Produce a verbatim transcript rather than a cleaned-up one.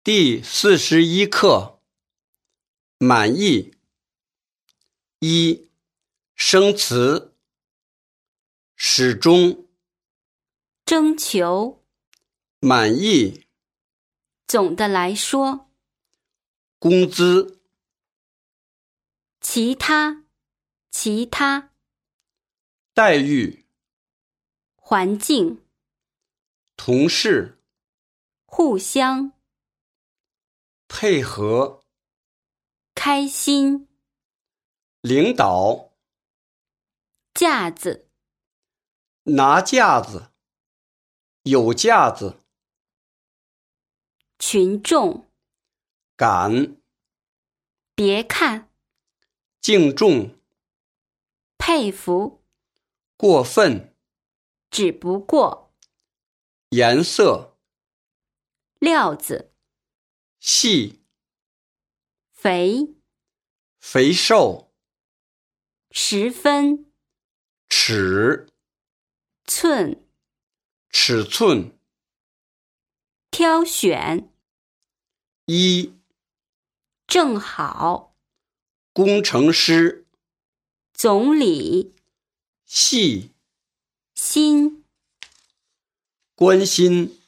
第四十一课，满意。一、生词：始终、 征求， 满意、 总的来说， 工资、 其他，其他， 待遇、 环境， 同事、 互相， 配合、 开心， 领导、 架子， 拿架子、有架子、 群众， 赶、 别看， 敬重、 佩服， 过分、 只不过， 颜色、 料子， 细、 肥， 肥瘦、 十分， 尺、 寸， 尺寸。 挑选， 一、 正好， 工程师、 总理， 细、 心。 关心。